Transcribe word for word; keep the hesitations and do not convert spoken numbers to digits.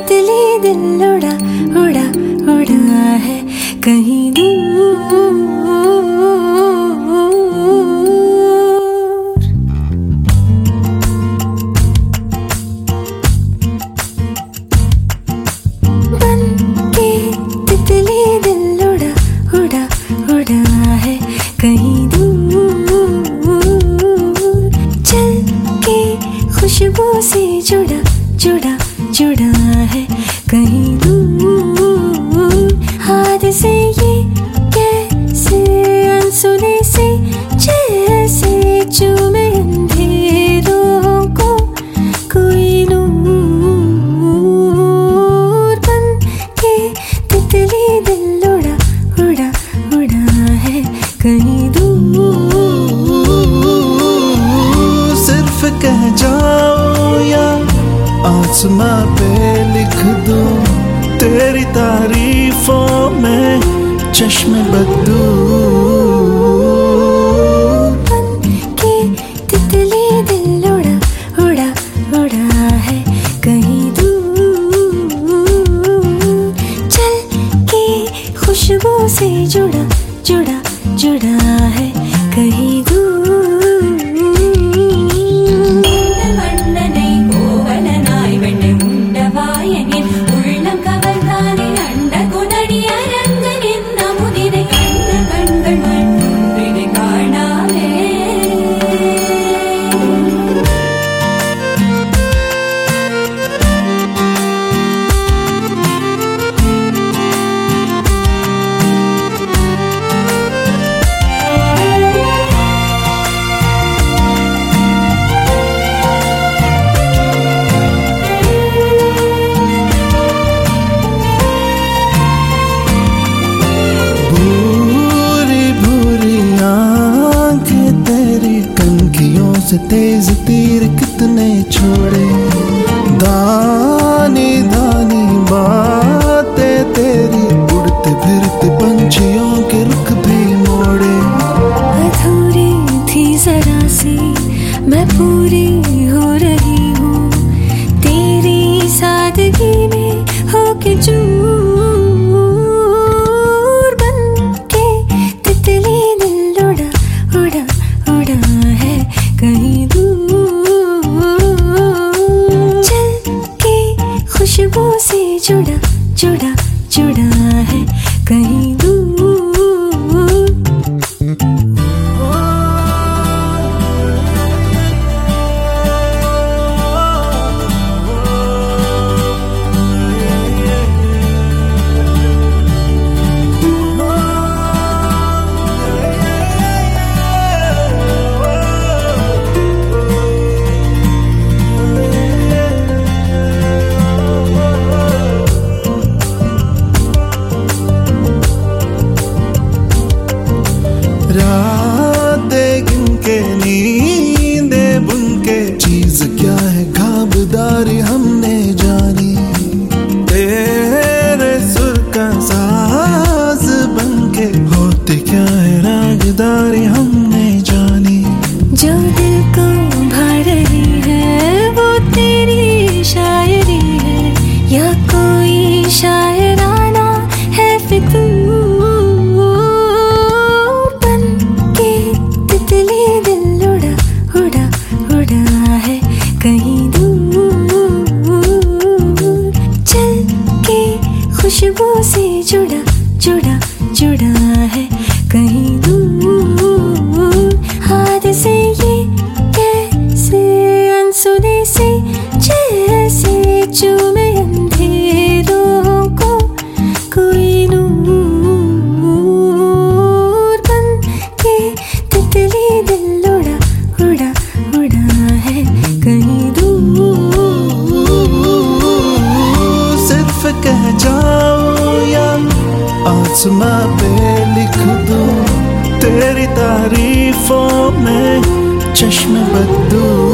तितली दिल उड़ा उड़ा उड़ा है कहीं दूर। बन के तितली दिल उड़ा उड़ा उड़ा है कहीं दूर। चल के खुशबू से जुड़ा जुड़ा जुड़ा है कहीं दूर। हाथ से ये कैसे अनसुने से जैसे चूमे अंधेरों को कोई नूर। बन के तितली दिल उड़ा उड़ा उड़ा है कहीं दूर। सिर्फ कह जाओ या आसमां पे लिख दूं तेरी तारीफों में चश्मे बदू। बन के तितली दिल उड़ा उड़ा उड़ा है कहीं दूर। चल के खुशबू से जुड़ा जुड़ा जुड़ा है कहीं दूर। से तेज तीर कितने छोड़े, दानी दानी बातें तेरी, उड़ते फिरते पंछियों के रुख भी मोड़े। अधूरी थी जरा सी मैं पूरी हो रही हूँ तेरी सादगी में होके चूर। बन के तितली दिल उड़ा उड़ा उड़ा है कहीं दूर। चल के खुशबू से जुड़ा जुड़ा जुड़ा है कहीं दूर। रातें गिन के नींदे बुन के, चीज क्या है खाबदारी हमने जानी, तेरे सुर का साज बन के होती क्या है रागदारी हमने जानी। जो दिल को भा रही है वो तेरी शायरी है या कोई शायराना है फिक्र। कहीं दूर चल के खुशबू से जुड़ा जुड़ा जुड़ा है कहीं दूर। हाथ से ये कैसे अनसुने से जैसे चूमे अंधेरों को कोई नूर। बन के तितली दिल उड़ा उड़ा उड़ा है कहीं दूर। सिर्फ कह जाओ या आसमां पे लिख दूं तेरी तारीफों में चश्मे बदू।